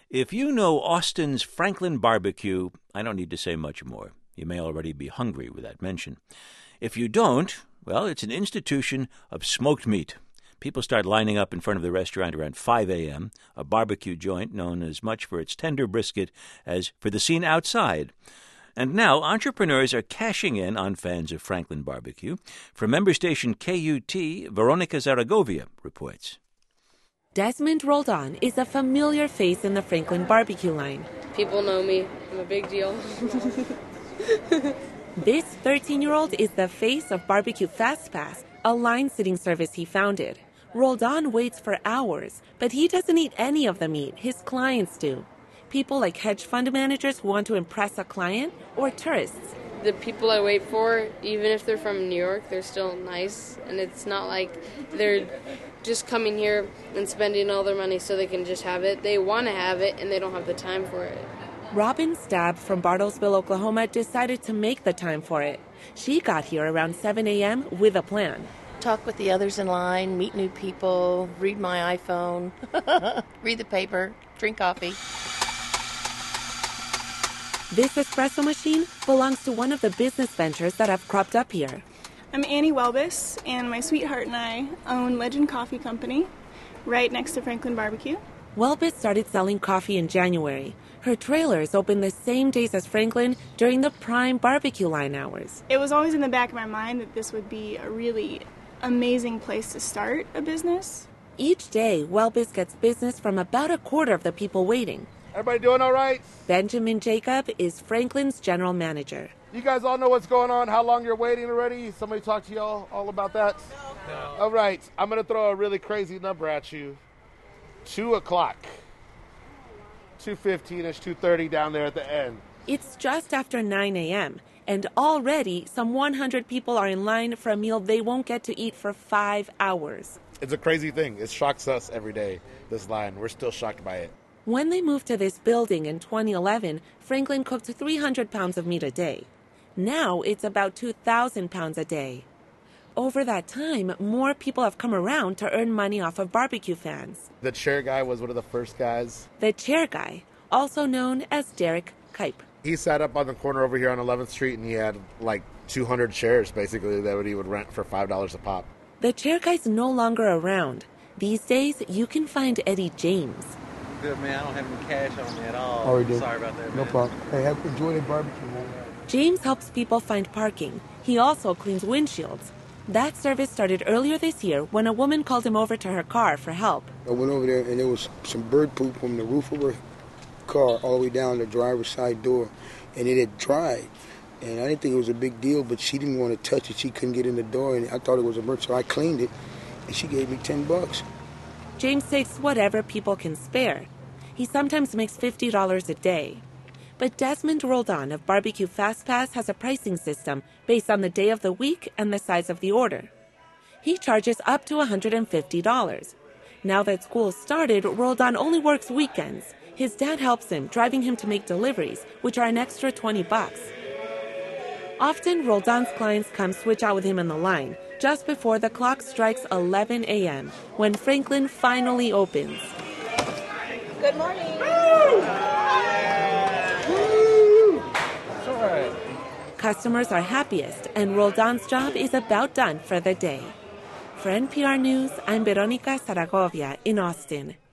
If you know Austin's Franklin Barbecue, I don't need to say much more. You may already be hungry with that mention. If you don't, well, it's an institution of smoked meat. People start lining up in front of the restaurant around 5 a.m., a barbecue joint known as much for its tender brisket as for the scene outside. And now entrepreneurs are cashing in on fans of Franklin Barbecue. From member station KUT, Veronica Zaragovia reports. Desmond Roldan is a familiar face in the Franklin Barbecue line. People know me. I'm a big deal. This 13-year-old is the face of Barbecue Fast Pass, a line-sitting service he founded. Roldan waits for hours, but he doesn't eat any of the meat. His clients do. People like hedge fund managers who want to impress a client, or tourists. The people I wait for, even if they're from New York, they're still nice. And it's not like they're just coming here and spending all their money so they can just have it. They want to have it, and they don't have the time for it. Robin Stabb from Bartlesville, Oklahoma, decided to make the time for it. She got here around 7 a.m. with a plan. Talk with the others in line, meet new people, read my iPhone, read the paper, drink coffee. This espresso machine belongs to one of the business ventures that have cropped up here. I'm Annie Welbus, and my sweetheart and I own Legend Coffee Company right next to Franklin Barbecue. Welbus started selling coffee in January. Her trailers opened the same days as Franklin during the prime barbecue line hours. It was always in the back of my mind that this would be a really amazing place to start a business. Each day, Welbus gets business from about a quarter of the people waiting. Everybody doing all right? Benjamin Jacob is Franklin's general manager. You guys all know what's going on, how long you're waiting already? Somebody talk to y'all all about that? No. All right, I'm going to throw a really crazy number at you. 2 o'clock. 2:15-ish, 2:30 down there at the end. It's just after 9 a.m., and already some 100 people are in line for a meal they won't get to eat for 5 hours. It's a crazy thing. It shocks us every day, this line. We're still shocked by it. When they moved to this building in 2011, Franklin cooked 300 pounds of meat a day. Now it's about 2,000 pounds a day. Over that time, more people have come around to earn money off of barbecue fans. The chair guy was one of the first guys. The chair guy, also known as Derek Kipe. He sat up on the corner over here on 11th Street, and he had like 200 chairs, basically, that he would rent for $5 a pop. The chair guy's no longer around. These days, you can find Eddie James. Good, man. I don't have any cash on me at all. Oh, we do. Sorry about that, man. No problem. Hey, enjoy the barbecue, man. James helps people find parking. He also cleans windshields. That service started earlier this year when a woman called him over to her car for help. I went over there, and there was some bird poop from the roof of her car all the way down the driver's side door, and it had dried. And I didn't think it was a big deal, but she didn't want to touch it. She couldn't get in the door, and I thought it was a bird, so I cleaned it, and she gave me $10. James saves whatever people can spare. He sometimes makes $50 a day. But Desmond Roldan of Barbecue Fast Pass has a pricing system based on the day of the week and the size of the order. He charges up to $150. Now that school started, Roldan only works weekends. His dad helps him, driving him to make deliveries, which are an extra $20. Often, Roldan's clients come switch out with him in the line, just before the clock strikes 11 a.m., when Franklin finally opens. Good morning. Customers are happiest, and Roldan's job is about done for the day. For NPR News, I'm Veronica Zaragovia in Austin.